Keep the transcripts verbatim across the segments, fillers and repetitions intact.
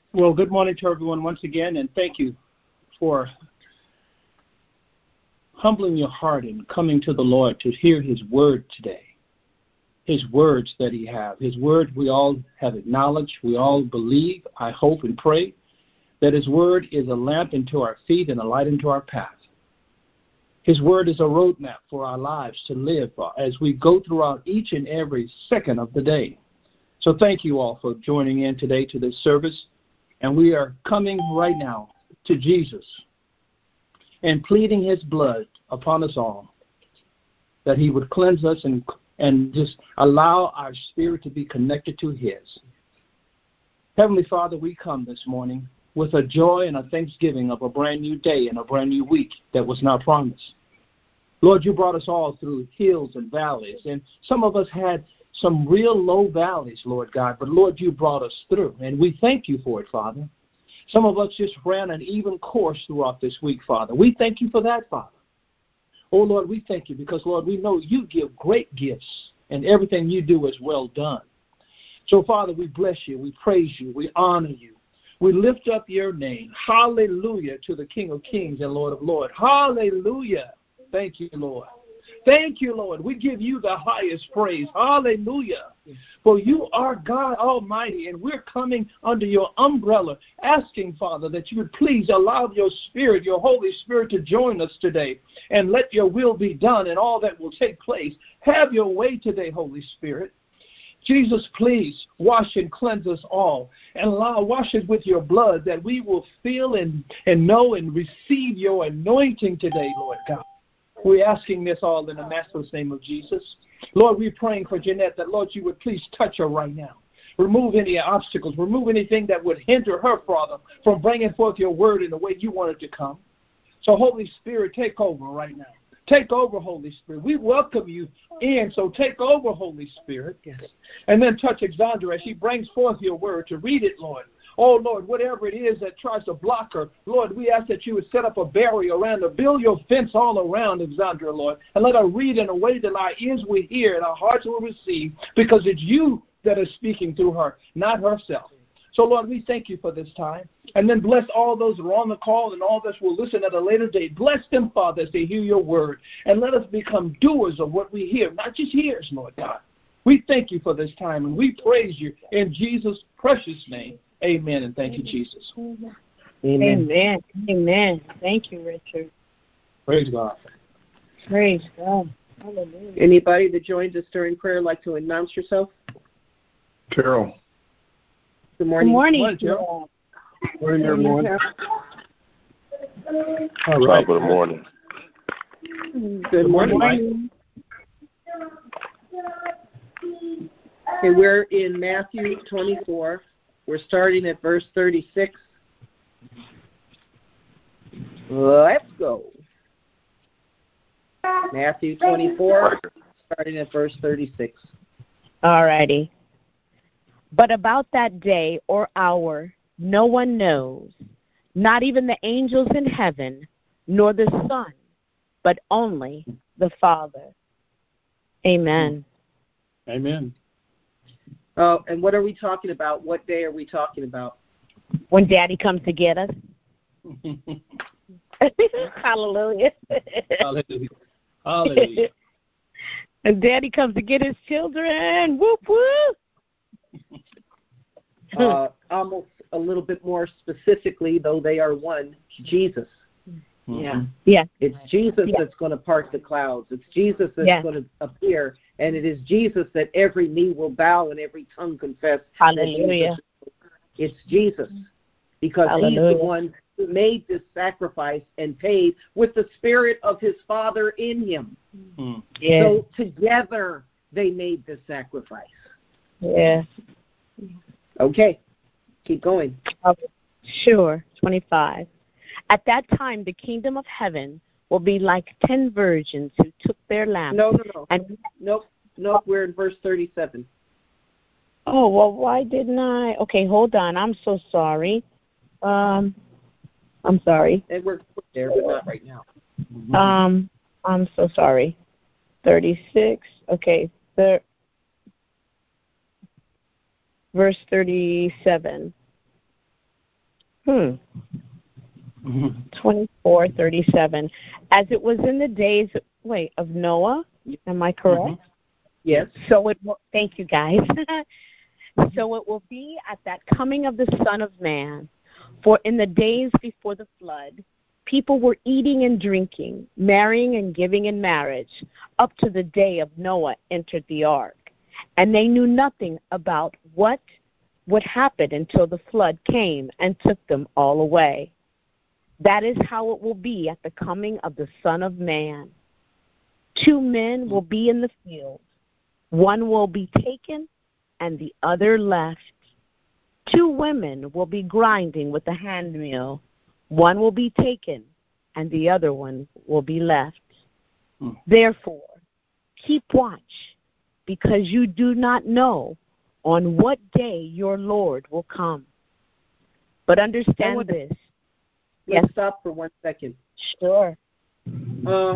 Well, good morning to everyone once again, and thank you for humbling your heart and coming to the Lord to hear his word today. His words that he have. His word we all have acknowledged. We all believe, I hope and pray, that his word is a lamp unto our feet and a light unto our path. His word is a roadmap for our lives to live as we go throughout each and every second of the day. So thank you all for joining in today to this service. And we are coming right now to Jesus and pleading his blood upon us all, that he would cleanse us and, and just allow our spirit to be connected to his. Heavenly Father, we come this morning with a joy and a thanksgiving of a brand new day and a brand new week that was now promised. Lord, you brought us all through hills and valleys, and some of us had some real low valleys, Lord God, but Lord, you brought us through, and we thank you for it, Father. Some of us just ran an even course throughout this week, Father. We thank you for that, Father. Oh, Lord, we thank you because, Lord, we know you give great gifts, and everything you do is well done. So, Father, we bless you, we praise you, we honor you. We lift up your name. Hallelujah to the King of Kings and Lord of Lords. Hallelujah. Thank you, Lord. Thank you, Lord. We give you the highest praise. Hallelujah. For you are God Almighty, and we're coming under your umbrella, asking, Father, that you would please allow your Spirit, your Holy Spirit, to join us today, and let your will be done in all that will take place. Have your way today, Holy Spirit. Jesus, please wash and cleanse us all, and allow wash us with your blood, that we will feel and, and know and receive your anointing today, Lord God. We're asking this all in the matchless name of Jesus. Lord, we're praying for Jeanette that, Lord, you would please touch her right now. Remove any obstacles. Remove anything that would hinder her, Father, from bringing forth your word in the way you want it to come. So, Holy Spirit, take over right now. Take over, Holy Spirit. We welcome you in, so take over, Holy Spirit. Yes. And then touch Alexandra as she brings forth your word to read it, Lord. Oh, Lord, whatever it is that tries to block her, Lord, we ask that you would set up a barrier around her, build your fence all around Alexandra, Lord, and let her read in a way that our ears will hear and our hearts will receive, because it's you that is speaking through her, not herself. So, Lord, we thank you for this time. And then bless all those that are on the call and all that will listen at a later date. Bless them, Father, as they hear your word. And let us become doers of what we hear, not just hearers, Lord God. We thank you for this time, and we praise you in Jesus' precious name. Amen, and thank you, Jesus. Amen. Amen. Amen. Thank you, Richard. Praise God. Praise God. Hallelujah. Anybody that joins us during prayer like to announce yourself? Carol. Good morning. Good morning. Good morning, Carol. Good morning, everyone. All right. Good morning. Good morning. morning. Okay, we're in Matthew twenty-four. We're starting at verse thirty-six. Let's go. Matthew twenty-four, starting at verse thirty-six. All righty. But about that day or hour, no one knows, not even the angels in heaven, nor the Son, but only the Father. Amen. Amen. Uh, and what are we talking about? What day are we talking about? When Daddy comes to get us. Hallelujah. Hallelujah. Hallelujah. As Daddy comes to get his children. Whoop, whoop. uh, almost a little bit more specifically, though they are one, Jesus. Yeah. Yeah. It's Jesus yeah. that's going to part the clouds. It's Jesus that's yeah. going to appear, and it is Jesus that every knee will bow and every tongue confess. Hallelujah. Jesus. It's Jesus, because Hallelujah. he's the one who made this sacrifice and paid with the Spirit of his Father in him. Mm. Yeah. So together they made this sacrifice. Yeah. Okay, keep going. Okay. Sure, twenty-five. At that time, the kingdom of heaven will be like ten virgins who took their lamps. No, no, no. And nope, nope, we're in verse thirty-seven. Oh, well, why didn't I? Okay, hold on. I'm so sorry. Um, I'm sorry. And we're there, but not right now. Um, I'm so sorry. thirty-six. Okay, thir- verse thirty-seven. Hmm. twenty-four thirty-seven. As it was in the days, wait, of Noah, am I correct? Mm-hmm. Yes. So it will, thank you, guys. So it will be at that coming of the Son of Man. For in the days before the flood, people were eating and drinking, marrying and giving in marriage, up to the day of Noah entered the ark. And they knew nothing about what would happen until the flood came and took them all away. That is how it will be at the coming of the Son of Man. Two men will be in the field. One will be taken and the other left. Two women will be grinding with a handmill. One will be taken and the other one will be left. Hmm. Therefore, keep watch, because you do not know on what day your Lord will come. But understand would, this. Let's Yes. stop for one second. Sure. Uh,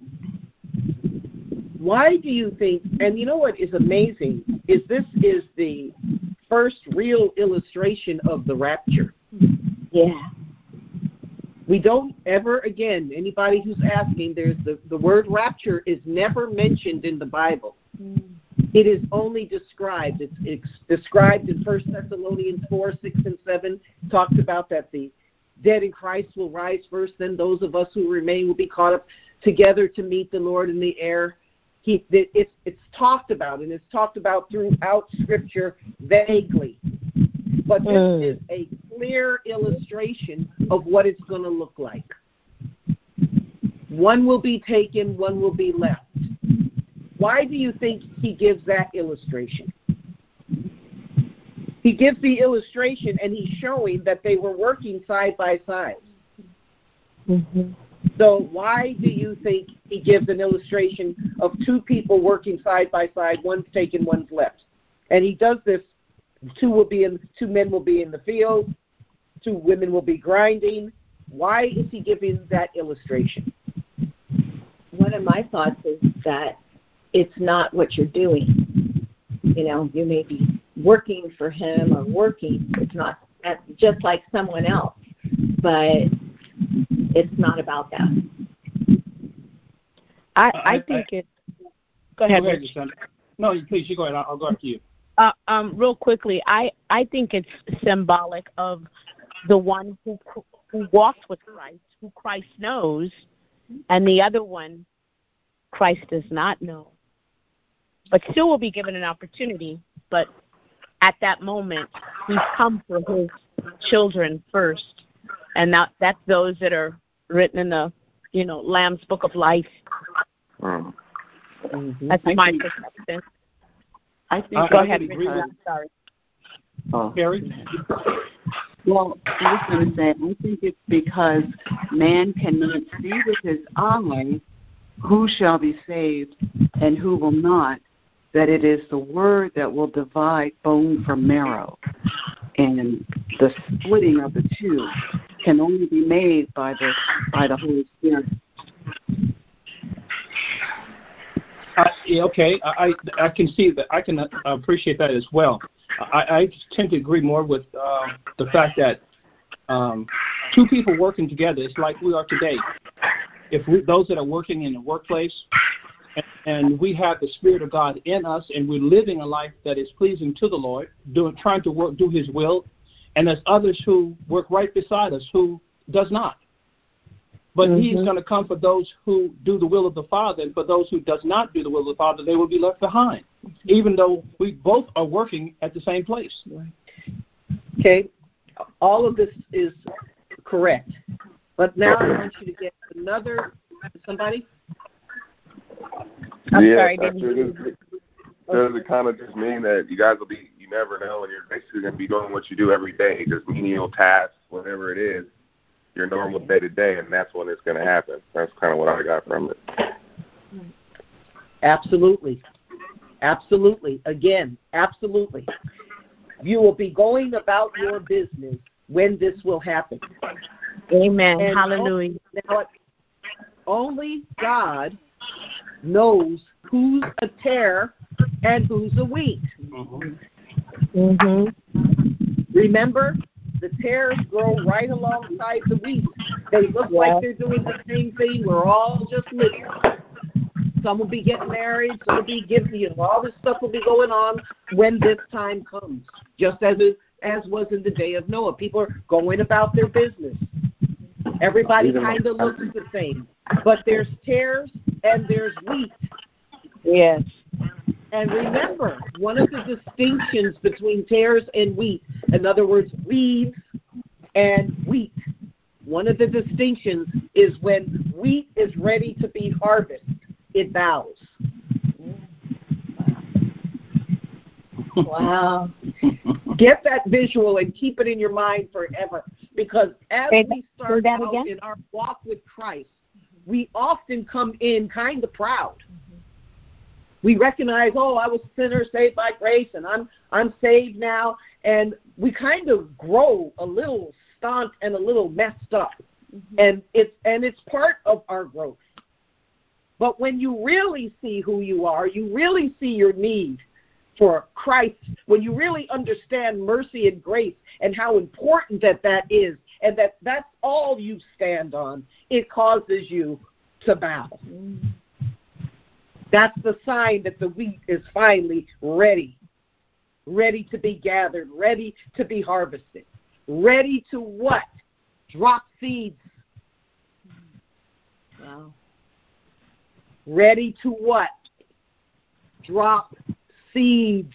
why do you think, and you know what is amazing, is this is the first real illustration of the rapture. Yeah. We don't ever again, anybody who's asking, there's the, the word rapture is never mentioned in the Bible. Mm. It is only described. It's, it's described in First Thessalonians four, six, and seven. Talks about that the dead in Christ will rise first, then those of us who remain will be caught up together to meet the Lord in the air. He, it's, it's talked about, and it's talked about throughout Scripture vaguely. But this mm. is a clear illustration of what it's going to look like. One will be taken, one will be left. Why do you think he gives that illustration? He gives the illustration, and he's showing that they were working side by side. Mm-hmm. So why do you think he gives an illustration of two people working side by side, one's taken, one's left? And he does this, two will be in, two men will be in the field, two women will be grinding. Why is he giving that illustration? One of my thoughts is that it's not what you're doing. You know, you may be working for him or working. It's not just like someone else, but it's not about that. I, I think I, it. Go ahead, go ahead No, please, you go ahead. I'll, I'll go after you. Uh, um, real quickly, I, I think it's symbolic of the one who who walks with Christ, who Christ knows, and the other one Christ does not know, but still will be given an opportunity. But at that moment, he's come for his children first, and that, that's those that are written in the, you know, Lamb's Book of Life. Mm-hmm. That's I my think, perspective. I think. Uh, go ahead, Richard. I'm sorry. Oh. Barry? Well, I was going to say, I think it's because man cannot see with his eye who shall be saved and who will not, that it is the word that will divide bone from marrow. And the splitting of the two can only be made by the by the Holy Spirit. Uh, yeah, okay, I I can see that. I can appreciate that as well. I, I tend to agree more with uh, the fact that um, two people working together is like we are today. If we, those that are working in the workplace, and, and we have the Spirit of God in us, and we're living a life that is pleasing to the Lord, doing trying to work, do His will, and there's others who work right beside us who does not. But mm-hmm. He's going to come for those who do the will of the Father, and for those who does not do the will of the Father, they will be left behind, even though we both are working at the same place. Okay, all of this is correct. But now I want you to get another, somebody? I'm yeah, sorry, didn't you? Does it kind of just mean that you guys will be, you never know, and you're basically going to be doing what you do every day, just menial tasks, whatever it is, your normal day-to-day, and that's when it's going to happen. That's kind of what I got from it. Absolutely. Absolutely. Again, absolutely. You will be going about your business when this will happen. Amen. And hallelujah. Now, only God knows who's a tare and who's a wheat. Mm-hmm. Remember, the tares grow right alongside the wheat. They look yeah. like they're doing the same thing. We're all just living. Some will be getting married. Some will be giving, you know, all this stuff will be going on when this time comes, just as it, as was in the day of Noah. People are going about their business. Everybody kind of looks the same, but there's tares and there's wheat. Yes. And remember, one of the distinctions between tares and wheat, in other words, weeds and wheat, one of the distinctions is when wheat is ready to be harvested, it bows. Wow. Get that visual and keep it in your mind forever. Because as Say we start that out again? in our walk with Christ, we often come in kind of proud. We recognize, oh, I was a sinner saved by grace, and I'm I'm saved now. And we kind of grow a little stunt and a little messed up. Mm-hmm. And it's and it's part of our growth. But when you really see who you are, you really see your need for Christ, when you really understand mercy and grace and how important that that is, and that that's all you stand on, it causes you to bow. That's the sign that the wheat is finally ready, ready to be gathered, ready to be harvested, ready to what? Drop seeds. Wow. Ready to what? Drop seeds.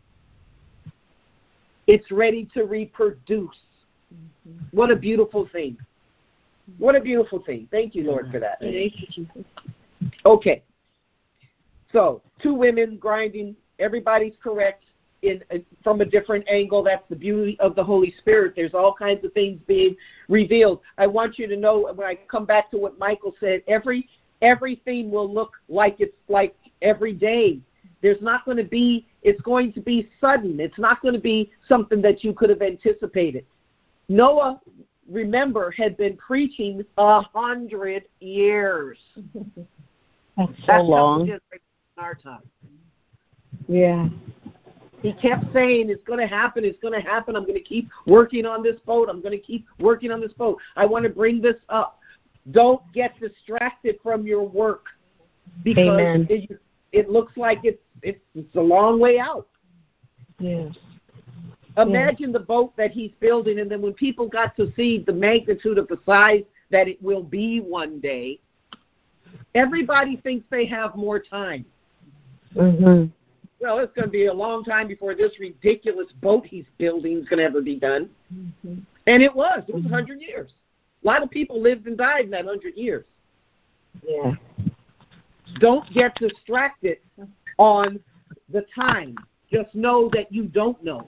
It's ready to reproduce. Mm-hmm. What a beautiful thing. What a beautiful thing. Thank you, Lord, for that. Thank you, Jesus. Okay. So, two women grinding. Everybody's correct in uh, from a different angle. That's the beauty of the Holy Spirit. There's all kinds of things being revealed. I want you to know, when I come back to what Michael said, every everything will look like it's like every day. There's not going to be, it's going to be sudden. It's not going to be something that you could have anticipated. Noah, remember, had been preaching a hundred years. That's so That's long. in our time. Yeah. He kept saying, it's going to happen, it's going to happen. I'm going to keep working on this boat. I'm going to keep working on this boat. I want to bring this up. Don't get distracted from your work, because it, it looks like it's, it's it's a long way out. Yes. Imagine yes. the boat that he's building, and then when people got to see the magnitude of the size that it will be one day, everybody thinks they have more time. Mm-hmm. Well, it's going to be a long time before this ridiculous boat he's building is going to ever be done. Mm-hmm. And it was. It was mm-hmm. one hundred years. A lot of people lived and died in that one hundred years. Yeah. Don't get distracted on the time. Just know that you don't know.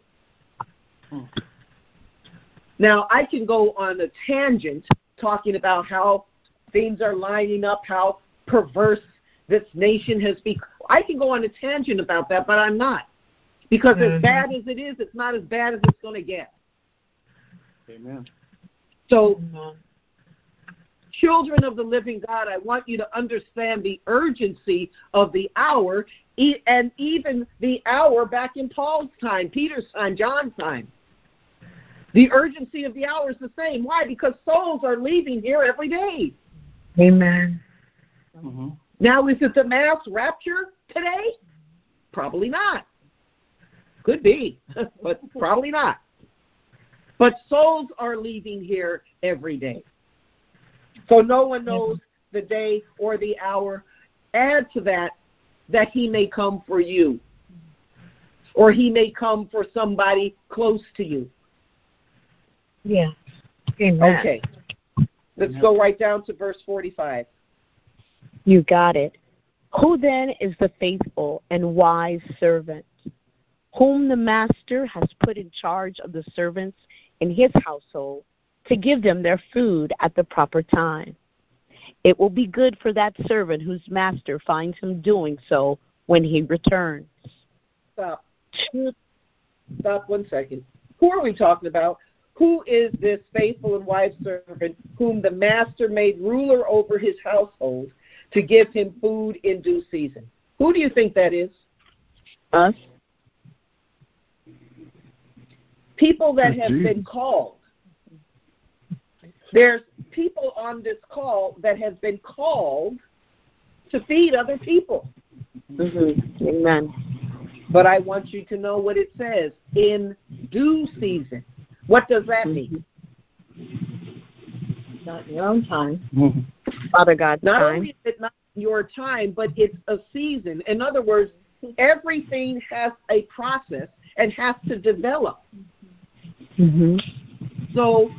Now, I can go on a tangent talking about how things are lining up, how perverse this nation has become. I can go on a tangent about that, but I'm not. Because mm-hmm. as bad as it is, it's not as bad as it's going to get. Amen. So, mm-hmm. children of the living God, I want you to understand the urgency of the hour, and even the hour back in Paul's time, Peter's time, John's time. The urgency of the hour is the same. Why? Because souls are leaving here every day. Amen. Mm-hmm. Now, is it the mass rapture today? Probably not. Could be, but probably not. But souls are leaving here every day. So no one knows the day or the hour. Add to that that he may come for you, or he may come for somebody close to you. Yeah. Amen. Okay. Let's go right down to verse forty-five. You got it. Who then is the faithful and wise servant, whom the master has put in charge of the servants in his household, to give them their food at the proper time? It will be good for that servant whose master finds him doing so when he returns. Stop. Stop one second. Who are we talking about? Who is this faithful and wise servant whom the master made ruler over his household to give him food in due season? Who do you think that is? Us. People that have been called. There's people on this call that have been called to feed other people. Mm-hmm. Amen. But I want you to know what it says, in due season. What does that mean? Not in your own time. Mm-hmm. Father God's Not time. only is it not your time, but it's a season. In other words, everything has a process and has to develop. Mm-hmm. So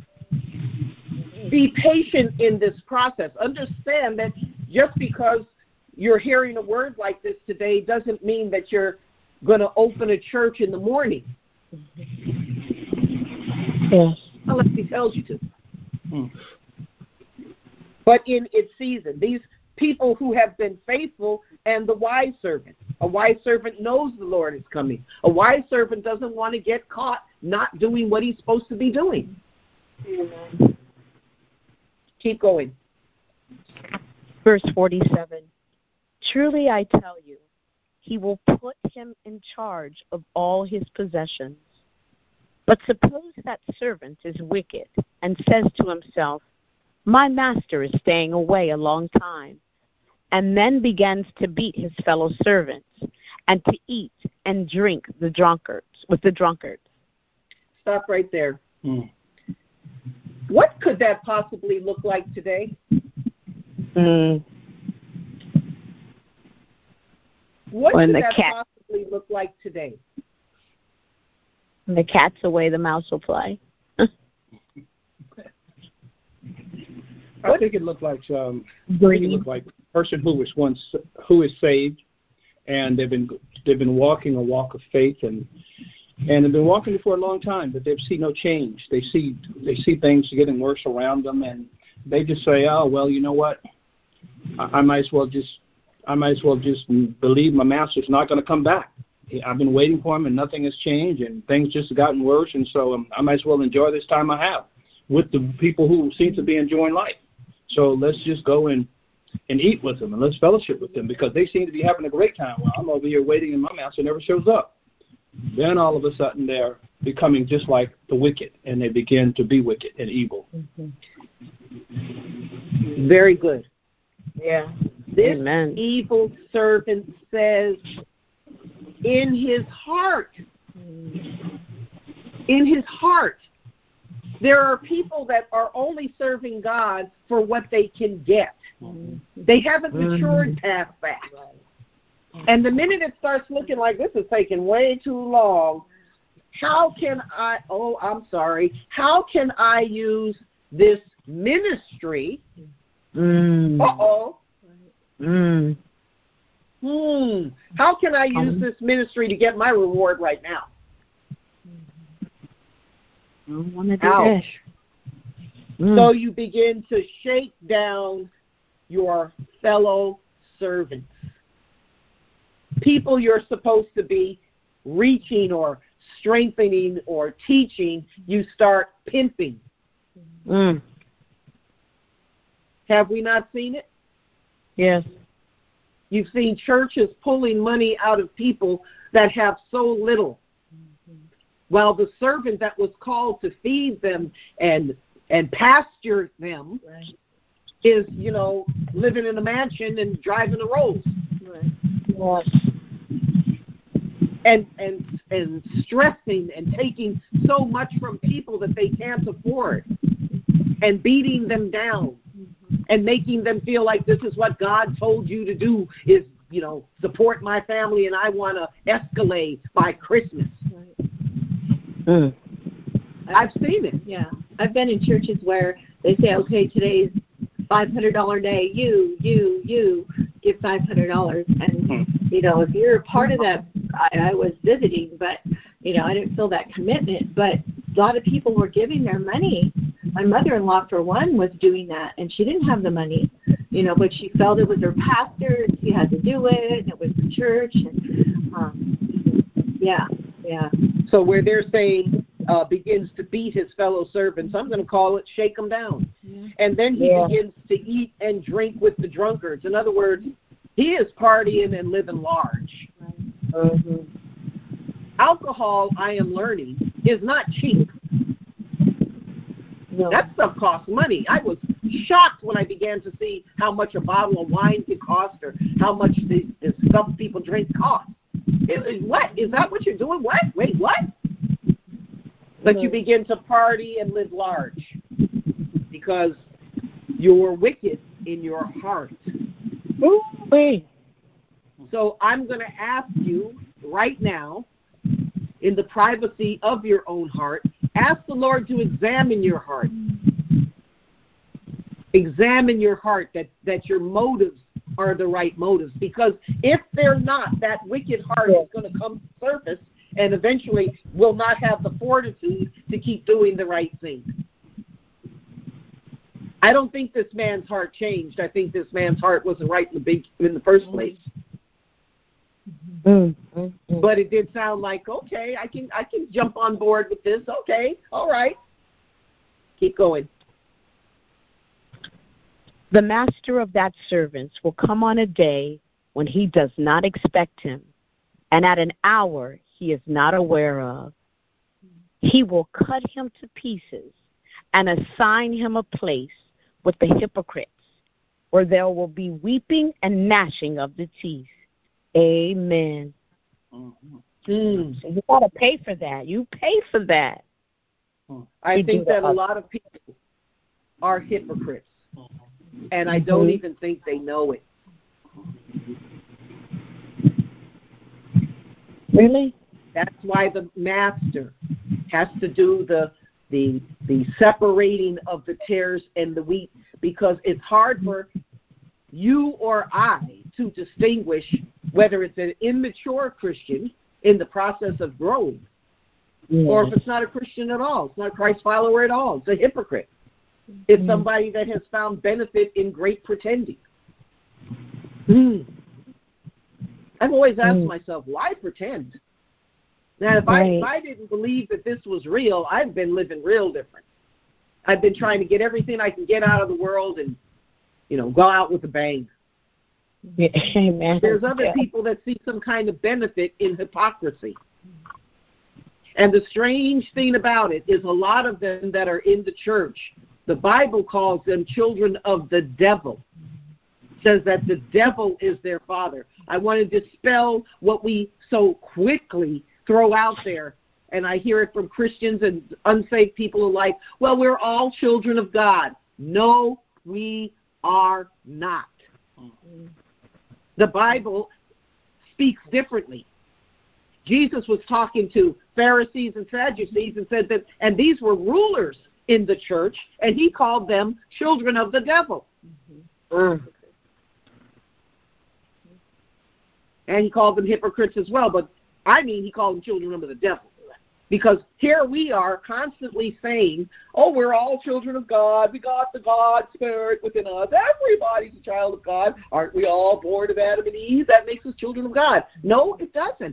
be patient in this process. Understand that just because you're hearing a word like this today doesn't mean that you're going to open a church in the morning. Yes. Unless he tells you to. Hmm. But in its season, these people who have been faithful, and the wise servant. A wise servant knows the Lord is coming. A wise servant doesn't want to get caught not doing what he's supposed to be doing. Amen. Keep going. Verse forty-seven. Truly I tell you, he will put him in charge of all his possessions. But suppose that servant is wicked and says to himself, my master is staying away a long time, and then begins to beat his fellow servants and to eat and drink the drunkards with the drunkards. Stop right there. Hmm. What could that possibly look like today? Mm. What When could the that cat- possibly look like today? When the cat's away, the mouse will play. I think it looked like um, I think it looked like a person who was once who is saved, and they've been they've been walking a walk of faith, and and they've been walking it for a long time, but they see no change. They see they see things getting worse around them, and they just say, oh well, you know what? I, I might as well just I might as well just believe my master's not going to come back. I've been waiting for him, and nothing has changed, and things just gotten worse, and so um, I might as well enjoy this time I have with the people who seem to be enjoying life. So let's just go and, and eat with them, and let's fellowship with them, because they seem to be having a great time. Well, I'm over here waiting, and my master never shows up. Then all of a sudden they're becoming just like the wicked, and they begin to be wicked and evil. Mm-hmm. Very good. Yeah. This Amen. evil servant says, in his heart, in his heart, there are people that are only serving God for what they can get. They haven't matured past that. And the minute it starts looking like this is taking way too long, how can I, oh, I'm sorry, how can I use this ministry? Mm. Uh-oh. Mm. Hmm. How can I use this ministry to get my reward right now? I don't want to do Ouch. that. Mm. So you begin to shake down your fellow servants. People you're supposed to be reaching or strengthening or teaching, you start pimping. Mm. Have we not seen it? Yes. You've seen churches pulling money out of people that have so little, while the servant that was called to feed them and and pasture them right. is, you know, living in a mansion and driving a Rolls. Right. Yes. And and and stressing and taking so much from people that they can't afford, and beating them down, and making them feel like this is what God told you to do, is, you know, support my family, and I want to escalate by Christmas. Right. Mm. I've seen it. Yeah. I've been in churches where they say, okay, today's five hundred dollars day. You, you, you give five hundred dollars. And, you know, if you're a part of that, I, I was visiting, but, you know, I didn't feel that commitment. But a lot of people were giving their money. My mother-in-law, for one, was doing that, and she didn't have the money, you know, but she felt it was her pastor, and she had to do it, and it was the church. And, um, yeah, yeah. So where they're saying uh, begins to beat his fellow servants, I'm going to call it shake them down. Yeah. And then he yeah. begins to eat and drink with the drunkards. In other words, he is partying and living large. Right. Mm-hmm. Alcohol, I am learning, is not cheap. Yeah. That stuff costs money. I was shocked when I began to see how much a bottle of wine could cost or how much the, the stuff people drink costs. It, it, what? Is that what you're doing? What? Wait, what? But you begin to party and live large because you're wicked in your heart. Ooh-wee. So I'm going to ask you right now, in the privacy of your own heart, ask the Lord to examine your heart. Examine your heart, that, that your motives are the right motives. Because if they're not, that wicked heart is going to come to the surface and eventually will not have the fortitude to keep doing the right thing. I don't think this man's heart changed. I think this man's heart wasn't right in the big in the first place. Mm-hmm. But it did sound like, okay, I can I can jump on board with this. Okay, all right. Keep going. The master of that servant will come on a day when he does not expect him, and at an hour he is not aware of. He will cut him to pieces and assign him a place with the hypocrites, where there will be weeping and gnashing of the teeth. Amen. Mm-hmm. Mm. So you got to pay for that. You pay for that. I you think that a lot of people are hypocrites, and I don't mm-hmm. even think they know it. Really? That's why the master has to do the the the separating of the tares and the wheat, because it's hard for you or I to distinguish whether it's an immature Christian in the process of growing, yes. or if it's not a Christian at all. It's not a Christ follower at all. It's a hypocrite. It's somebody that has found benefit in great pretending. Mm. I've always asked mm. myself, why pretend? Now, if, right. I, if I didn't believe that this was real, I've been living real different. I've been trying to get everything I can get out of the world and, you know, go out with a bang. Yeah, amen. There's other yeah. people that see some kind of benefit in hypocrisy. And the strange thing about it is a lot of them that are in the church, the Bible calls them children of the devil. It says that the devil is their father. I want to dispel what we so quickly throw out there, and I hear it from Christians and unsaved people alike. Well, we're all children of God. No, we are not. The Bible speaks differently. Jesus was talking to Pharisees and Sadducees and said that, and these were rulers in the church, and he called them children of the devil. Mm-hmm. And he called them hypocrites as well, but I mean he called them children of the devil. Because here we are constantly saying, oh, we're all children of God. We got the God spirit within us. Everybody's a child of God. Aren't we all born of Adam and Eve? That makes us children of God. No, it doesn't.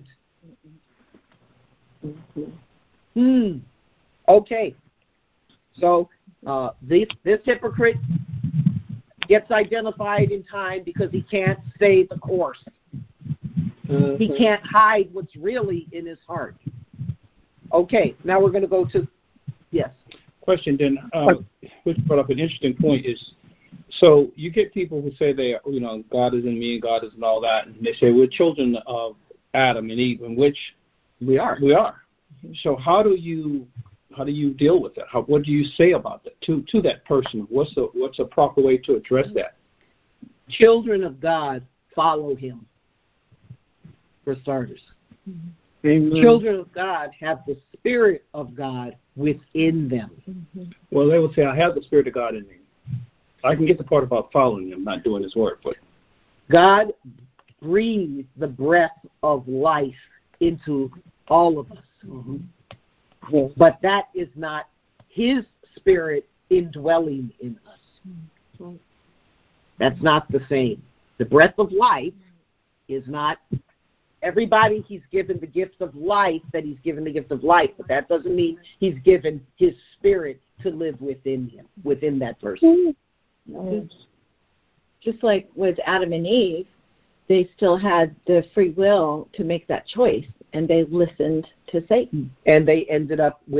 Hmm. Okay. So uh, this, this hypocrite gets identified in time because he can't stay the course. Mm-hmm. He can't hide what's really in his heart. Okay, now we're going to go to, yes. Question then, uh, which brought up an interesting point is, so you get people who say they, you know, God is in me and God is in all that, and they say we're children of Adam and Eve, in which we are. We are. So how do you how do you deal with that? How, what do you say about that to to that person? What's the what's a proper way to address that? Children of God follow Him, for starters. Mm-hmm. Amen. Children of God have the Spirit of God within them. Mm-hmm. Well, they will say, I have the Spirit of God in me. I can get the part about following Him, not doing His work. But God breathed the breath of life into all of us. Mm-hmm. Yes. But that is not His Spirit indwelling in us. Mm-hmm. That's not the same. The breath of life is not... Everybody He's given the gift of life, that He's given the gift of life, but that doesn't mean He's given His Spirit to live within him, within that person. Mm-hmm. Just like with Adam and Eve, they still had the free will to make that choice, and they listened to Satan. And they ended up with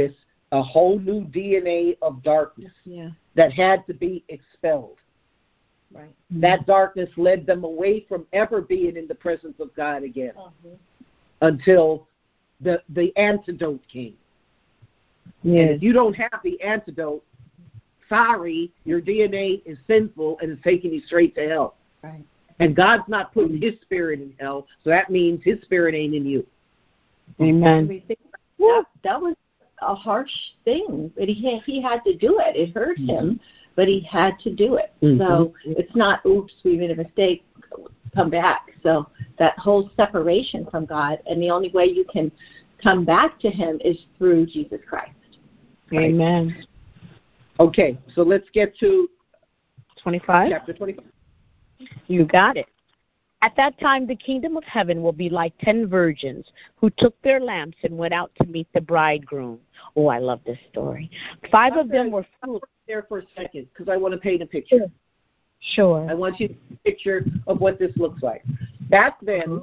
a whole new D N A of darkness Yeah. that had to be expelled. Right. That darkness led them away from ever being in the presence of God again Uh-huh. until the the antidote came. And Yes. if you don't have the antidote, sorry, your D N A is sinful and it's taking you straight to hell. Right. And God's not putting his spirit in hell, so that means his spirit ain't in you. Amen. We think that, that was a harsh thing, but he he had to do it. It hurt Mm-hmm. him, but he had to do it. Mhm. So it's not, oops, we made a mistake, come back. So that whole separation from God, and the only way you can come back to him is through Jesus Christ. Amen. Okay, so let's get to twenty-five. chapter twenty-five. You got it. At that time, the kingdom of heaven will be like ten virgins who took their lamps and went out to meet the bridegroom. Oh, I love this story. Five of them were foolish. There for a second, because I want to paint a picture. Sure. I want you to see a picture of what this looks like. Back then,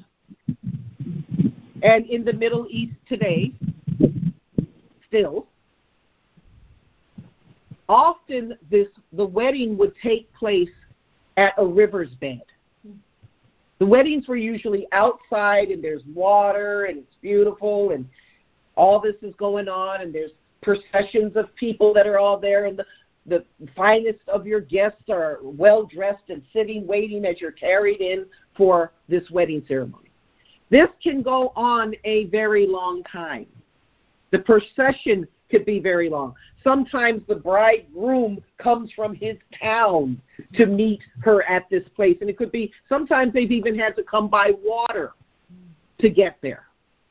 and in the Middle East today, still, often this the wedding would take place at a river's bed. The weddings were usually outside, and there's water, and it's beautiful, and all this is going on, and there's processions of people that are all there, and the, the finest of your guests are well-dressed and sitting, waiting as you're carried in for this wedding ceremony. This can go on a very long time. The procession could be very long. Sometimes the bridegroom comes from his town to meet her at this place. And it could be, sometimes they've even had to come by water to get there.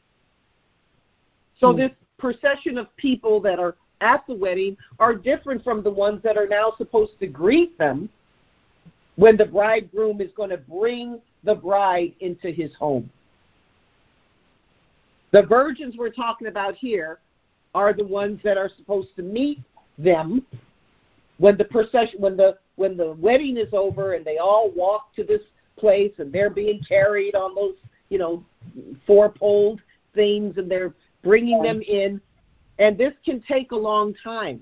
So this procession of people that are at the wedding are different from the ones that are now supposed to greet them when the bridegroom is going to bring the bride into his home. The virgins we're talking about here are the ones that are supposed to meet them when the procession, when the when the wedding is over, and they all walk to this place, and they're being carried on those, you know, four-poled things, and they're bringing them in, and this can take a long time.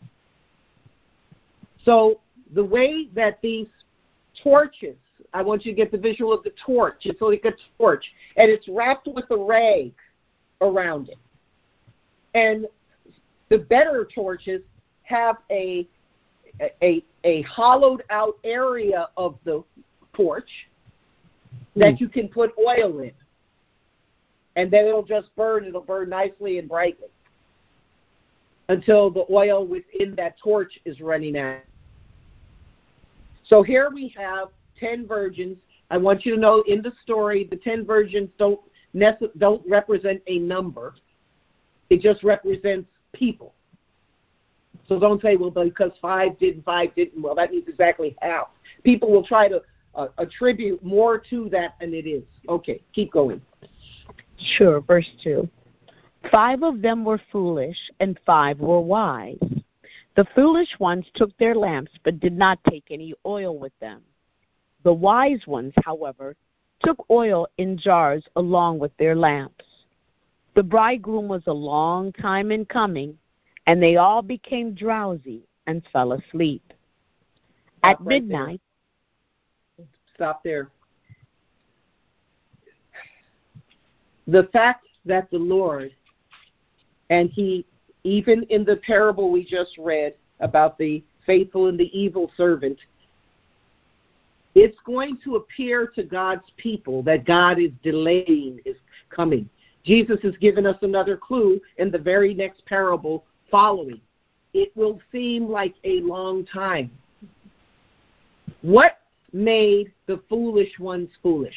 So the way that these torches, I want you to get the visual of the torch. It's like a torch, and it's wrapped with a rag around it. And the better torches have a a a hollowed out area of the torch that you can put oil in. And then it'll just burn. It'll burn nicely and brightly until the oil within that torch is running out. So here we have ten virgins. I want you to know in the story, the ten virgins don't nece- don't represent a number. It just represents people. So don't say, well, because five didn't, five didn't. Well, that means exactly half. People will try to uh, attribute more to that than it is. Okay, keep going. Sure, verse two. Five of them were foolish, and five were wise. The foolish ones took their lamps, but did not take any oil with them. The wise ones, however, took oil in jars along with their lamps. The bridegroom was a long time in coming, and they all became drowsy and fell asleep. At Stop right midnight. there. Stop there. The fact that the Lord, and he, even in the parable we just read about the faithful and the evil servant, it's going to appear to God's people that God is delaying his coming. Jesus has given us another clue in the very next parable following. It will seem like a long time. What made the foolish ones foolish?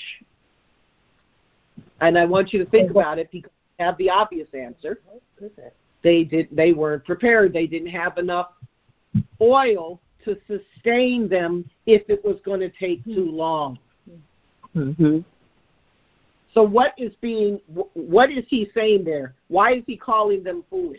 And I want you to think about it because you have the obvious answer. They did. They weren't prepared. They didn't have enough oil to sustain them if it was going to take too long. Mm-hmm. So what is being? What is he saying there? Why is he calling them foolish?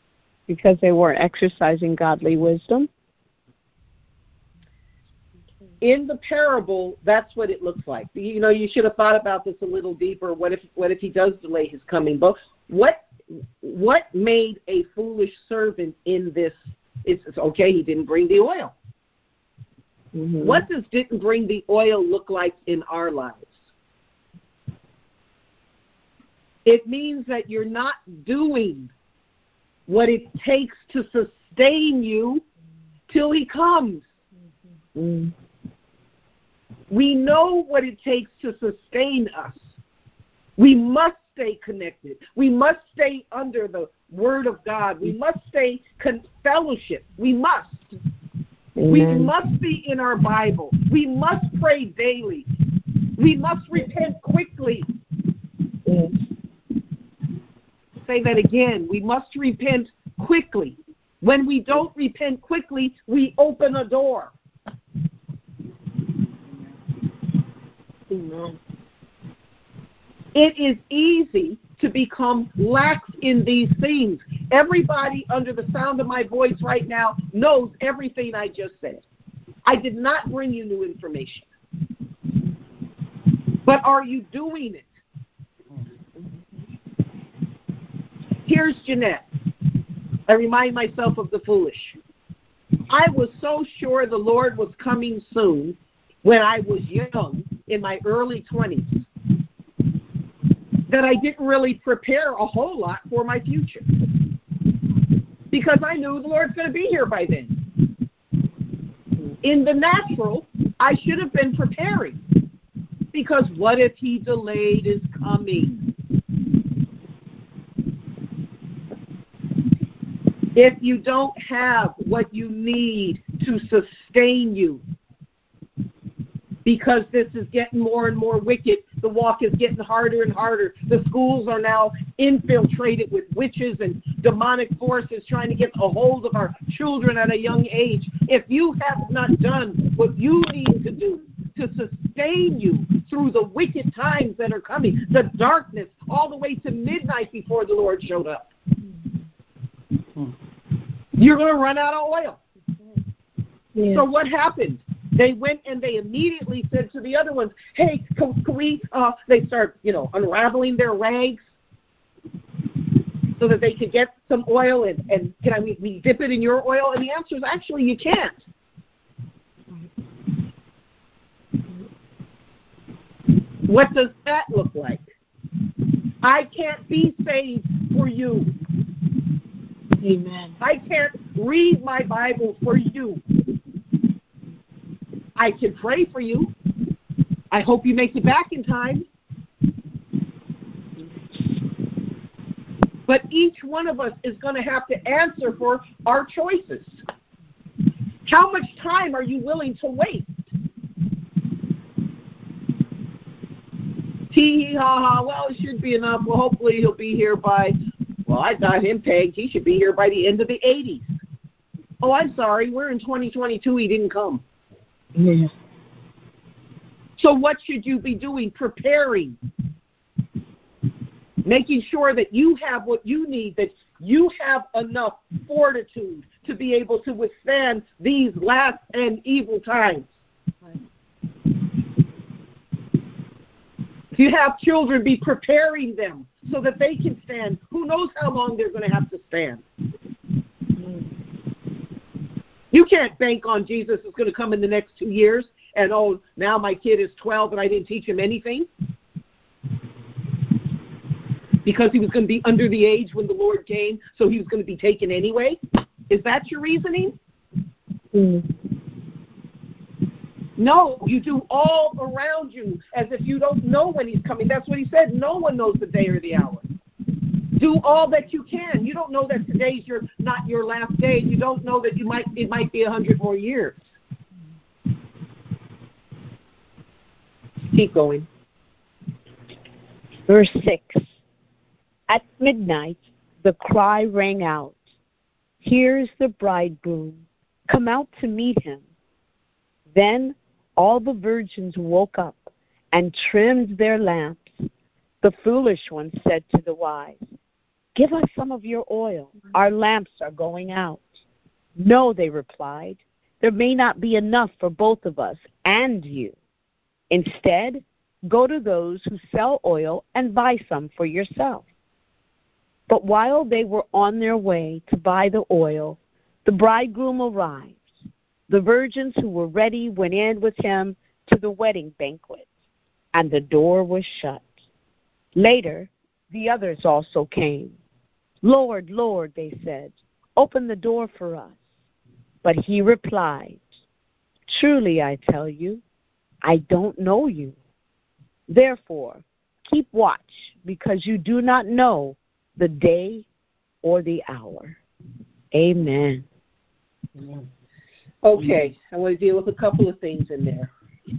Because they weren't exercising godly wisdom. in the parable, that's what it looks like. You know, you should have thought about this a little deeper. What if what if he does delay his coming? But what what made a foolish servant in this? It's, it's okay, he didn't bring the oil. Mm-hmm. What does didn't bring the oil look like in our lives? It means that you're not doing what it takes to sustain you till he comes. Mm-hmm. We know what it takes to sustain us. We must stay connected. We must stay under the Word of God. We must stay con- fellowship. We must. Amen. We must be in our Bible. We must pray daily. We must repent quickly. Yes. Say that again. We must repent quickly. When we don't repent quickly, we open a door. Amen. It is easy to become lax in these things. Everybody under the sound of my voice right now knows everything I just said. I did not bring you new information. But are you doing it? Here's Jeanette. I remind myself of the foolish. I was so sure the Lord was coming soon when I was young, in my early twenties, that I didn't really prepare a whole lot for my future. Because I knew the Lord's going to be here by then. In the natural, I should have been preparing. Because what if he delayed his coming? If you don't have what you need to sustain you, because this is getting more and more wicked, the walk is getting harder and harder. The schools are now infiltrated with witches and demonic forces trying to get a hold of our children at a young age. If you have not done what you need to do to sustain you through the wicked times that are coming, the darkness, all the way to midnight before the Lord showed up, you're going to run out of oil. Yeah. So what happened? They went and they immediately said to the other ones, hey, can, can we, uh, they start, you know, unraveling their rags so that they could get some oil, and, and can I, we, we dip it in your oil? And the answer is actually you can't. What does that look like? I can't be saved for you. Amen. I can't read my Bible for you. I can pray for you. I hope you make it back in time. But each one of us is going to have to answer for our choices. How much time are you willing to waste? Tee ha ha, well, it should be enough. Well, hopefully he'll be here by, well, I got him pegged. He should be here by the end of the eighties. Oh, I'm sorry. We're in twenty twenty-two. He didn't come. Yeah. So what should you be doing? Preparing. Making sure that you have what you need, that you have enough fortitude to be able to withstand these last and evil times. If you have children, be preparing them so that they can stand. Who knows how long they're going to have to stand. You can't bank on Jesus is going to come in the next two years and, oh, now my kid is twelve and I didn't teach him anything because he was going to be under the age when the Lord came, so he was going to be taken anyway. Is that your reasoning? Mm. No, you do all around you as if you don't know when he's coming. That's what he said. No one knows the day or the hour. Do all that you can. You don't know that today's your not your last day. You don't know that you might it might be a hundred more years. Keep going. Verse six. At midnight the cry rang out, "Here's the bridegroom. Come out to meet him." Then all the virgins woke up and trimmed their lamps. The foolish ones said to the wise, "Give us some of your oil. Our lamps are going out." "No," they replied, there may not be enough for both of us and you. Instead, go to those who sell oil and buy some for yourself." But while they were on their way to buy the oil, the bridegroom arrived. The virgins who were ready went in with him to the wedding banquet, and the door was shut. Later, the others also came. "Lord, Lord," they said, "open the door for us." But he replied, "Truly I tell you, I don't know you. Therefore, keep watch, because you do not know the day or the hour." Amen. Okay, I want to deal with a couple of things in there.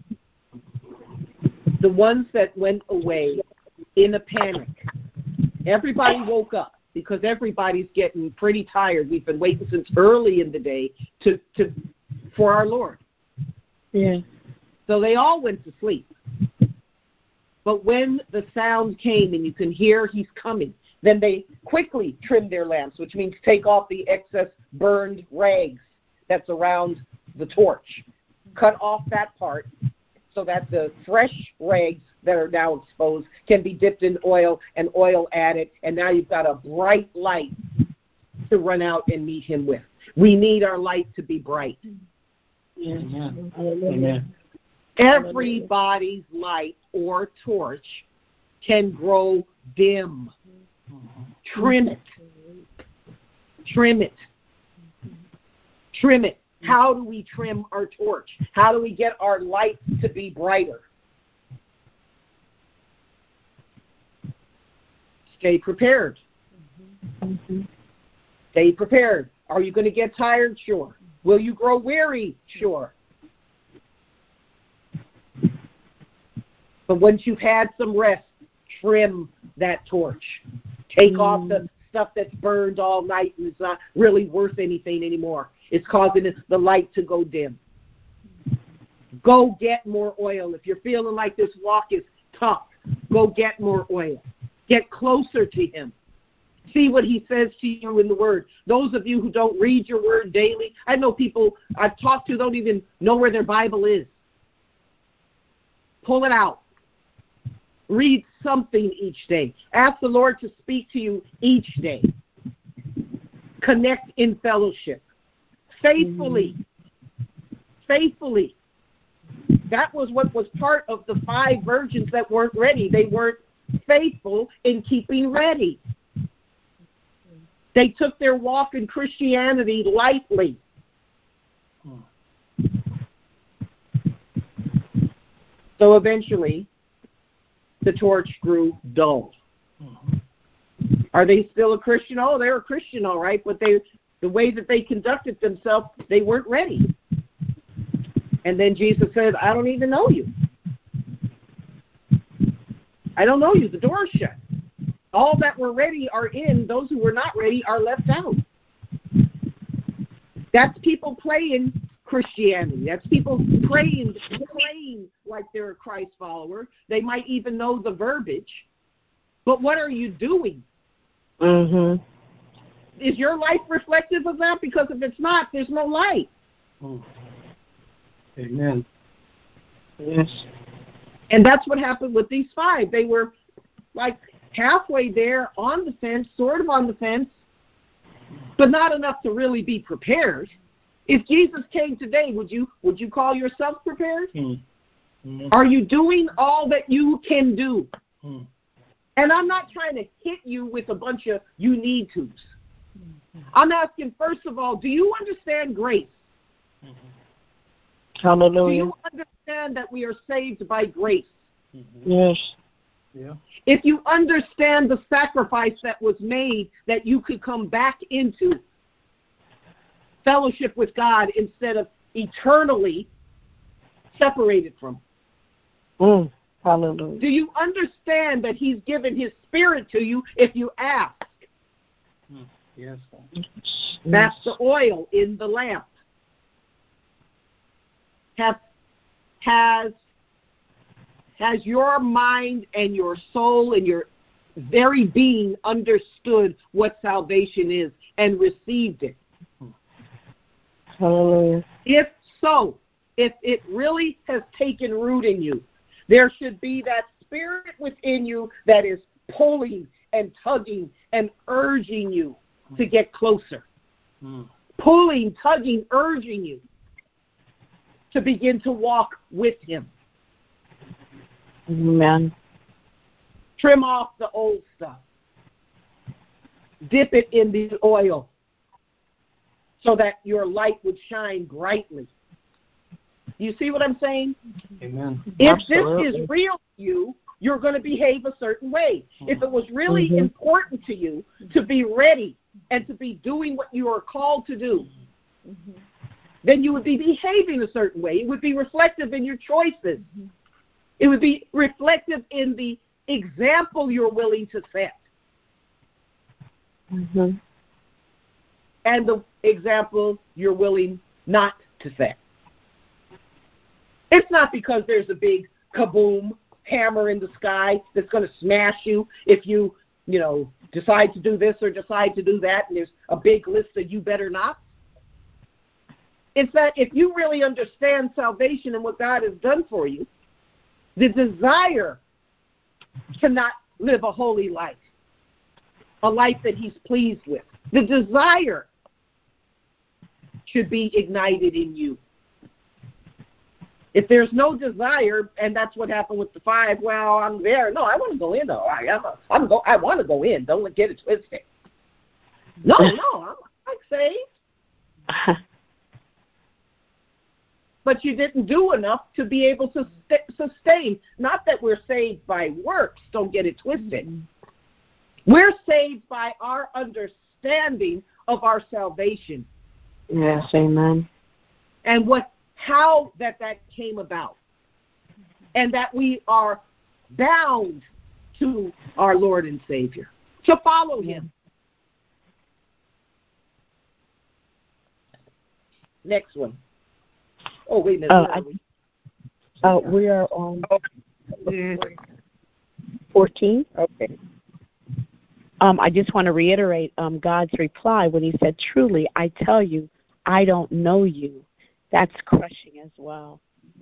The ones that went away in a panic. Everybody woke up because everybody's getting pretty tired. We've been waiting since early in the day to, to for our Lord. Yeah. So they all went to sleep. But when the sound came and you can hear he's coming, then they quickly trimmed their lamps, which means take off the excess burned rags that's around the torch. Cut off that part so that the fresh rags that are now exposed can be dipped in oil and oil added, and now you've got a bright light to run out and meet him with. We need our light to be bright. Amen. Amen. Everybody's light or torch can grow dim. Trim it. Trim it. Trim it. How do we trim our torch? How do we get our light to be brighter? Stay prepared. Mm-hmm. Stay prepared. Are you going to get tired? Sure. Will you grow weary? Sure. But once you've had some rest, trim that torch. Take mm. off the stuff that's burned all night and it's not really worth anything anymore. It's causing the light to go dim. Go get more oil. If you're feeling like this walk is tough, go get more oil. Get closer to him. See what he says to you in the Word. Those of you who don't read your Word daily, I know people I've talked to don't even know where their Bible is. Pull it out. Read something each day. Ask the Lord to speak to you each day. Connect in fellowship. Faithfully. Faithfully. That was what was part of the five virgins that weren't ready. They weren't faithful in keeping ready. They took their walk in Christianity lightly. So eventually, the torch grew dull. Are they still a Christian? Oh, they're a Christian, all right, but they, the way that they conducted themselves, they weren't ready. And then Jesus said, I don't even know you. I don't know you. The door's shut. All that were ready are in. Those who were not ready are left out. That's people playing Christianity. That's people praying, praying like they're a Christ follower. They might even know the verbiage. But what are you doing? Mm-hmm. Is your life reflective of that? Because if it's not, there's no light. Oh. Amen. Yes. And that's what happened with these five. They were like halfway there on the fence, sort of on the fence, but not enough to really be prepared. If Jesus came today, would you would you call yourself prepared? Mm-hmm. Are you doing all that you can do? Mm-hmm. And I'm not trying to hit you with a bunch of you need tos. Mm-hmm. I'm asking, first of all, do you understand grace? Mm-hmm. Hallelujah. Do you understand that we are saved by grace? Mm-hmm. Yes. Yeah. If you understand the sacrifice that was made that you could come back into fellowship with God instead of eternally separated from Him. Mm. Hallelujah. Do you understand that He's given His Spirit to you if you ask? Mm. Yes. That's the oil in the lamp. Have, has, has your mind and your soul and your very being understood what salvation is and received it? Hallelujah. If so, if it really has taken root in you, there should be that spirit within you that is pulling and tugging and urging you to get closer. Mm. Pulling, tugging, urging you to begin to walk with him. Amen. Trim off the old stuff. Dip it in the oil so that your light would shine brightly. You see what I'm saying? Amen. If Absolutely. this is real to you, you're going to behave a certain way. If it was really mm-hmm. important to you to be ready and to be doing what you are called to do, mm-hmm. then you would be behaving a certain way. It would be reflective in your choices. Mm-hmm. It would be reflective in the example you're willing to set. Mm-hmm. And the example you're willing not to set. It's not because there's a big kaboom hammer in the sky that's going to smash you if you, you know, decide to do this or decide to do that, and there's a big list of you better not. It's that if you really understand salvation and what God has done for you, the desire to not live a holy life, a life that he's pleased with, the desire should be ignited in you. If there's no desire, and that's what happened with the five, well, I'm there. No, I want to go in, though. I, I'm, a, I'm go, I want to go in. Don't get it twisted. No, no, I'm, I'm saved. But you didn't do enough to be able to st- sustain. Not that we're saved by works. Don't get it twisted. Mm-hmm. We're saved by our understanding of our salvation. Yes, amen. And what, how that that came about. And that we are bound to our Lord and Savior, to follow him. Next one. Oh, wait a minute. Uh, I, we? Uh, we are on fourteen. Okay. Um, I just want to reiterate um, God's reply when he said, truly, I tell you, I don't know you. That's crushing as well.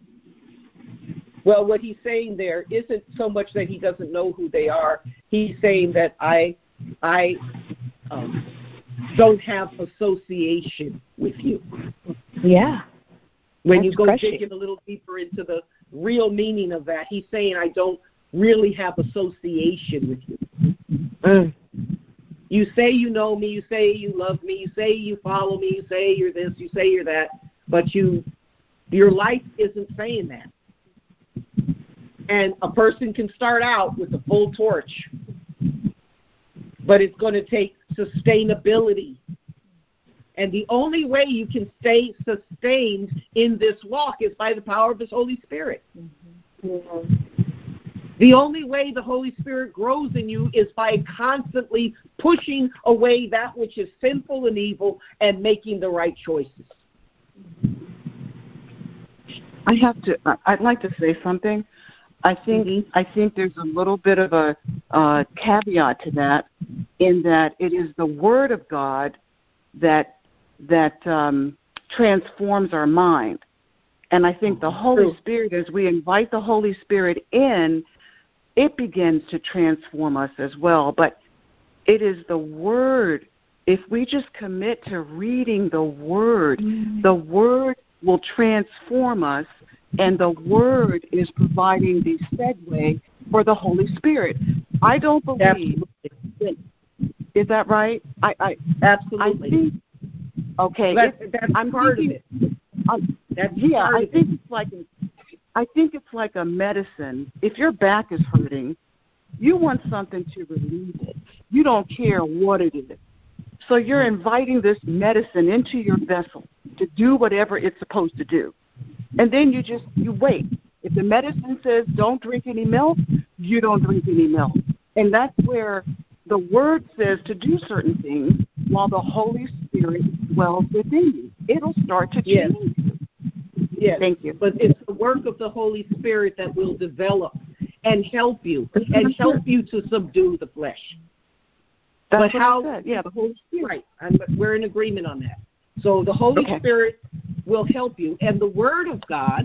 Well, what he's saying there isn't so much that he doesn't know who they are. He's saying that I, I um, don't have association with you. Yeah. When That's you go crushing. digging a little deeper into the real meaning of that, he's saying I don't really have association with you. Mm. You say you know me, you say you love me, you say you follow me, you say you're this, you say you're that, but you, your life isn't saying that. And a person can start out with a full torch, but it's going to take sustainability. And the only way you can stay sustained in this walk is by the power of his Holy Spirit. Mm-hmm. The only way the Holy Spirit grows in you is by constantly pushing away that which is sinful and evil and making the right choices. I have to. I'd like to say something. I think mm-hmm. I think there's a little bit of a uh, caveat to that, in that it is the Word of God that that um, transforms our mind, and I think the Holy True. Spirit, as we invite the Holy Spirit in, it begins to transform us as well. But it is the Word. If we just commit to reading the Word, mm-hmm. the Word will transform us, and the Word is providing the segue for the Holy Spirit. I don't believe that, is that right? I, I absolutely. I think, okay, that's, that's I'm part thinking, of it. I'm, that's yeah, part I of think it. it's like I think it's like a medicine. If your back is hurting, you want something to relieve it. You don't care what it is. So you're inviting this medicine into your vessel to do whatever it's supposed to do. And then you just, you wait. If the medicine says don't drink any milk, you don't drink any milk. And that's where the Word says to do certain things while the Holy Spirit dwells within you. It'll start to change yes. you. Yes. Thank you. But it's the work of the Holy Spirit that will develop and help you, and help you to subdue the flesh. That's but what how, I said. Yeah, the Holy Spirit. Right. I'm, we're in agreement on that. So the Holy Okay. Spirit will help you. And the Word of God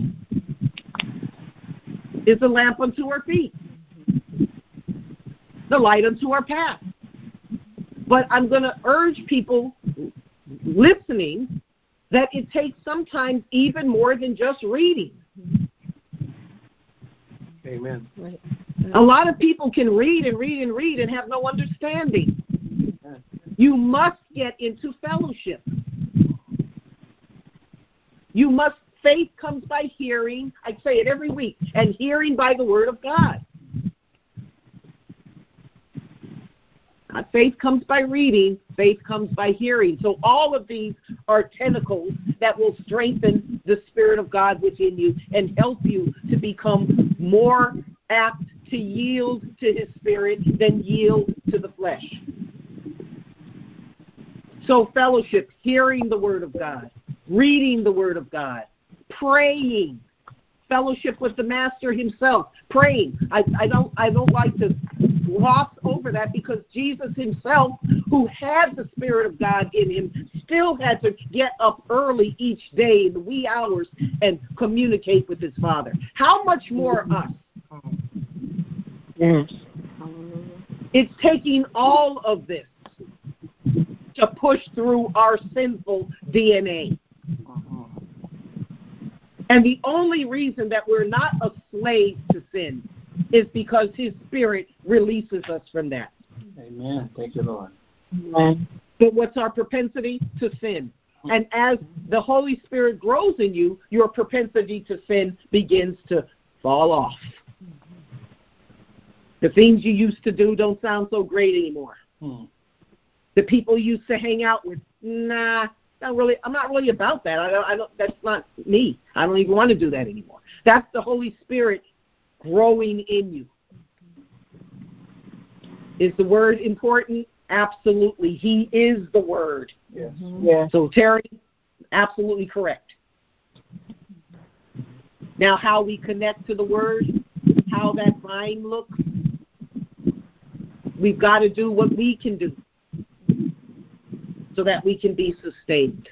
is a lamp unto our feet, the light unto our path. But I'm going to urge people listening that it takes sometimes even more than just reading. Amen. Right. A lot of people can read and read and read and have no understanding. You must get into fellowship. You must, faith comes by hearing, I say it every week, and hearing by the Word of God. Not faith comes by reading, faith comes by hearing. So all of these are tentacles that will strengthen the Spirit of God within you and help you to become more apt to yield to His Spirit than yield to the flesh. So fellowship, hearing the Word of God, reading the Word of God, praying, fellowship with the Master Himself, praying. I, I don't I don't like to gloss over that because Jesus Himself, who had the Spirit of God in Him, still had to get up early each day in the wee hours and communicate with His Father. How much more us? Yes. It's taking all of this to push through our sinful D N A. And the only reason that we're not a slave to sin is because His Spirit releases us from that. Amen. Thank you, Lord. Amen. But what's our propensity to sin? And as the Holy Spirit grows in you, your propensity to sin begins to fall off. The things you used to do don't sound so great anymore. Hmm. The people you used to hang out with, nah, not really. I'm not really about that. I don't, I don't. That's not me. I don't even want to do that anymore. That's the Holy Spirit growing in you. Is the Word important? Absolutely. He is the Word. Yes. Yes. So Terry, absolutely correct. Now, how we connect to the Word, how that vine looks, we've got to do what we can do so that we can be sustained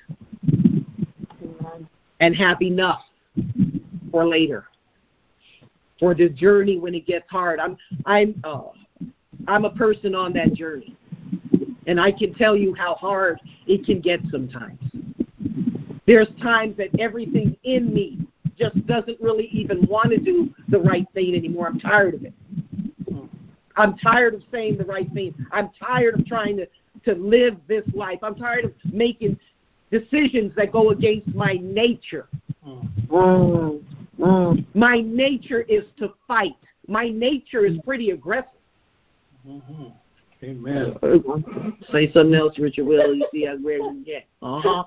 and have enough for later, for the journey when it gets hard. I'm I'm uh, I'm a person on that journey, and I can tell you how hard it can get sometimes. There's times that everything in me just doesn't really even want to do the right thing anymore. I'm tired of it. I'm tired of saying the right thing. I'm tired of trying to, to live this life. I'm tired of making decisions that go against my nature. Mm. Mm. My nature is to fight. My nature is pretty aggressive. Mm-hmm. Amen. Say something else, Richard Will. You see how great we get. Uh-huh.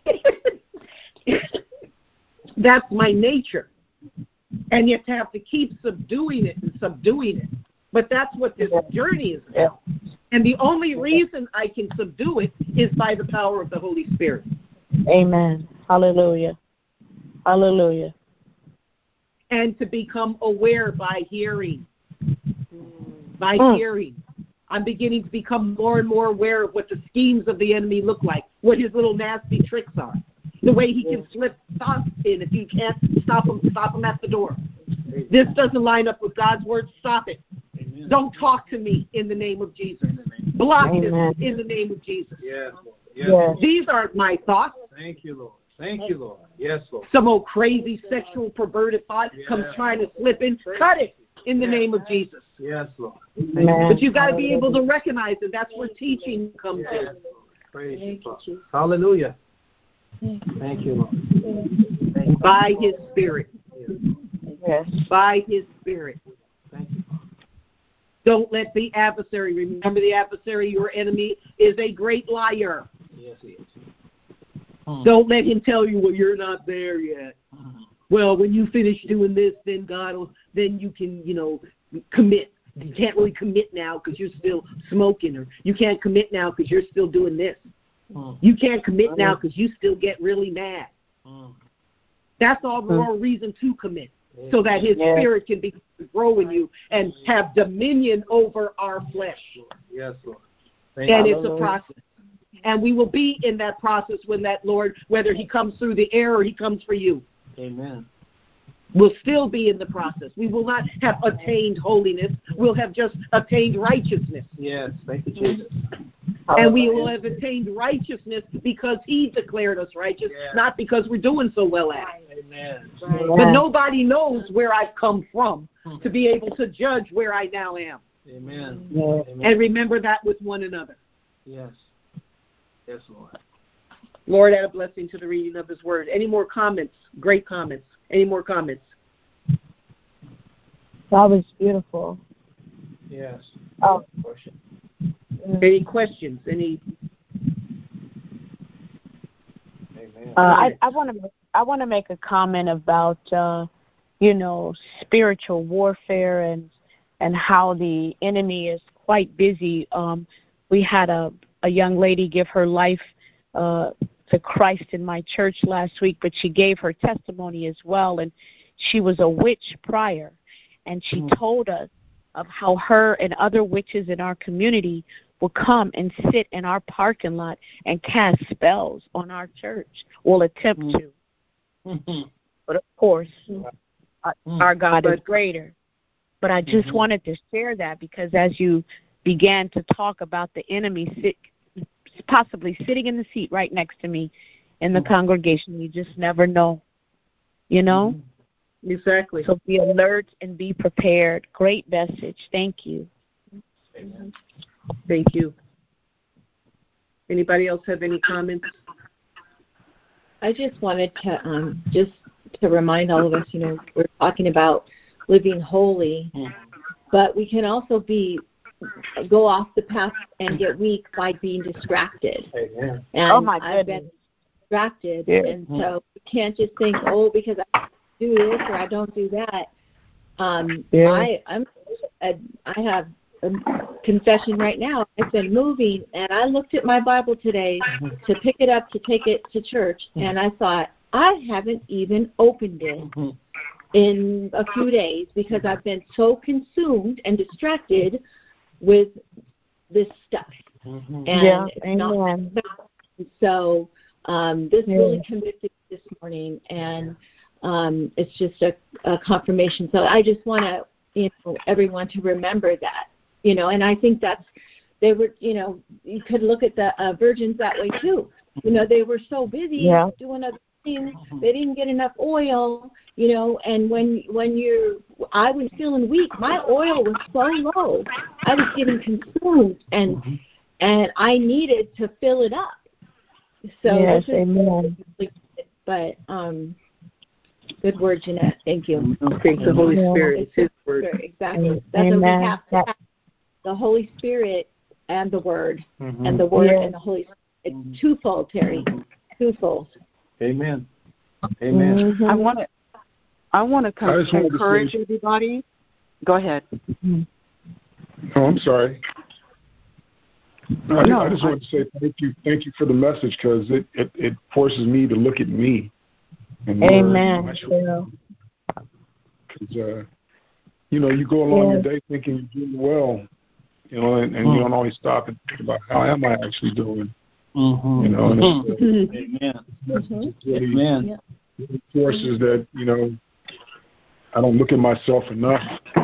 That's my nature. And you have to keep subduing it and subduing it. But that's what this journey is about. And the only reason I can subdue it is by the power of the Holy Spirit. Amen. Hallelujah. Hallelujah. And to become aware by hearing. By Mm. hearing. I'm beginning to become more and more aware of what the schemes of the enemy look like, what his little nasty tricks are, the way he can slip thoughts in. If you can't stop him, stop him at the door. This doesn't line up with God's word. Stop it. Amen. Don't talk to me in the name of Jesus. Block Amen. this in the name of Jesus. Yes, Lord. Yes, Yes. Lord. These aren't my thoughts. Thank you, Lord. Thank you, Lord. Yes, Lord. Some old crazy sexual perverted thought comes Yeah. trying to slip in. Cut it in the Yeah. name of Jesus. Yes, Lord. Amen. But you've got to be able to recognize it. That's where teaching comes Yes, in. Lord. Praise you, Thank you, Father. Jesus. Hallelujah. Thank you, Lord. Thank you. By His Spirit. Yes. By His Spirit. Thank you, Father. Don't let the adversary, remember the adversary, your enemy, is a great liar. Yes, he is. Don't let him tell you, well, you're not there yet. Well, when you finish doing this, then God will, then you can, you know, commit. You can't really commit now because you're still smoking, or you can't commit now because you're still doing this. You can't commit now because you still get really mad. That's all the more reason to commit, so that His Yeah. Spirit can be grow in you and have dominion over our flesh. Yes, Lord. Thank And you. it's a process. and we will be in that process when that Lord, whether he comes through the air or he comes for you. Amen. We'll still be in the process. We will not have attained holiness. We'll have just attained righteousness. Yes, thank you, Jesus. And we will have attained righteousness because he declared us righteous, yeah. not because we're doing so well at it. Amen. But nobody knows where I've come from to be able to judge where I now am. Amen. Amen. Amen. And remember that with one another. Yes. Yes, Lord. Lord, add a blessing to the reading of his word. Any more comments? Great comments. Any more comments? That was beautiful. Yes. Oh. Question. Any questions? Any? Amen. Uh, I, I want to I want to make a comment about uh, you know, spiritual warfare and and how the enemy is quite busy. Um, we had a a young lady give her life uh, to Christ in my church last week, but she gave her testimony as well, and she was a witch prior, and she mm-hmm. told us of how her and other witches in our community will come and sit in our parking lot and cast spells on our church, will attempt mm-hmm. to. Mm-hmm. But, of course, mm-hmm. our, our God is greater. But I just mm-hmm. wanted to share that because as you began to talk about the enemy sit, possibly sitting in the seat right next to me in the mm-hmm. congregation, you just never know, you know? Mm-hmm. Exactly. So be alert and be prepared. Great message. Thank you. Amen. Thank you. Anybody else have any comments? I just wanted to um, just to remind all of us, you know, we're talking about living holy, mm-hmm. but we can also be go off the path and get weak by being distracted. Amen. And oh my I've goodness. been distracted, yeah. and so we can't just think, oh, because I do this or I don't do that. Um, yeah. I I'm a, I have a confession right now. I've been moving, and I looked at my Bible today to pick it up to take it to church, and I thought I haven't even opened it in a few days because I've been so consumed and distracted with this stuff. Mm-hmm. And yeah, it's amen. not so um, this yeah. really convicted this morning, and um, it's just a, a confirmation. So I just want to, you know, everyone to remember that, you know, and I think that's, they were, you know, you could look at the uh, virgins that way too. You know, they were so busy yeah. doing other things, they didn't get enough oil, you know, and when when you're, I was feeling weak, my oil was so low, I was getting consumed, and mm-hmm. and I needed to fill it up. So yes, this is, amen. But um, good word, Jeanette. Thank you. Thank the Holy yeah. Spirit. It's His word. Exactly. That's amen. what we have to have. The Holy Spirit and the Word, mm-hmm. and the Word yeah. and the Holy Spirit. It's twofold, Terry. Twofold. Amen. Amen. Mm-hmm. I want to. I want to come encourage to say, everybody. Go ahead. Oh, I'm sorry. No, I, no, I just I, want to say thank you, thank you for the message because it, it, it forces me to look at me. And amen. Because uh, you know, you go along yes. your day thinking you're doing well, you know, and, and mm. you don't always stop and think about how am I actually doing. Mm-hmm. You know, and it's, uh, amen. It's really, amen. It forces that, you know, I don't look at myself enough.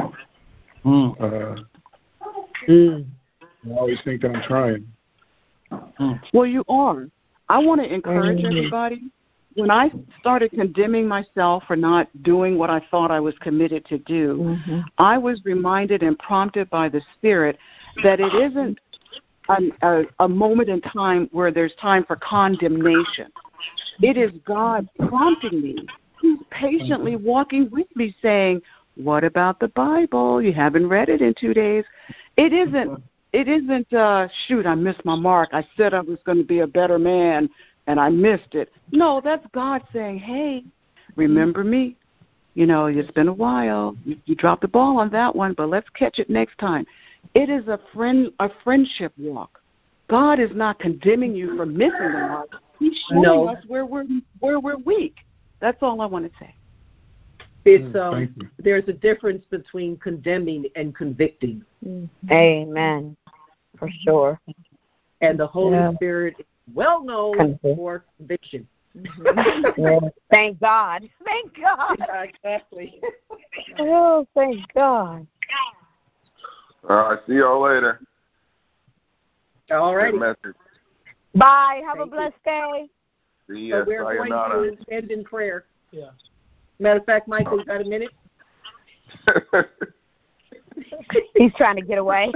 Mm. Uh, mm. I always think that I'm trying. Mm. Well, you are. I want to encourage mm. everybody. When I started condemning myself for not doing what I thought I was committed to do, mm-hmm. I was reminded and prompted by the Spirit that it isn't an, a, a moment in time where there's time for condemnation. It is God prompting me. He's patiently walking with me saying, what about the Bible? You haven't read it in two days. It isn't, it isn't, uh, shoot, I missed my mark. I said I was going to be a better man, and I missed it. No, that's God saying, hey, remember me. You know, it's been a while. You, you dropped the ball on that one, but let's catch it next time. It is a friend, a friendship walk. God is not condemning you for missing the mark. He's showing no. us where we're where we're weak. That's all I want to say. It's um, there's a difference between condemning and convicting. Amen. For sure. And the Holy yeah. Spirit is well known for conviction. Yeah. Thank God. Thank God. Yeah, exactly. Oh, thank God. All right. See y'all later. All right. Bye. Have Thank a blessed you. day. See So ya. we're Sayonara. going to end in prayer. Yeah. Matter of fact, Michael, you got a minute? He's trying to get away.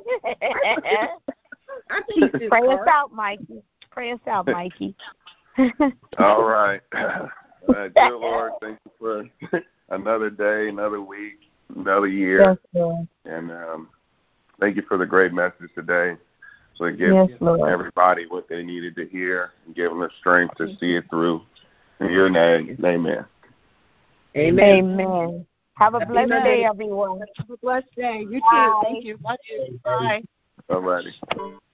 I think this Pray us part. out, Mikey. Pray us out, Mikey. All right. Uh, dear Lord, thank you for another day, another week, another year. Yes, Lord. And um, thank you for the great message today. So give Yes, Lord. everybody what they needed to hear and give them the strength to see it through. In your name, amen. Amen. Amen. Have a Happy blessed Monday. day, everyone. Have a blessed day. You too. Bye. Thank you. Love you. Bye. All righty.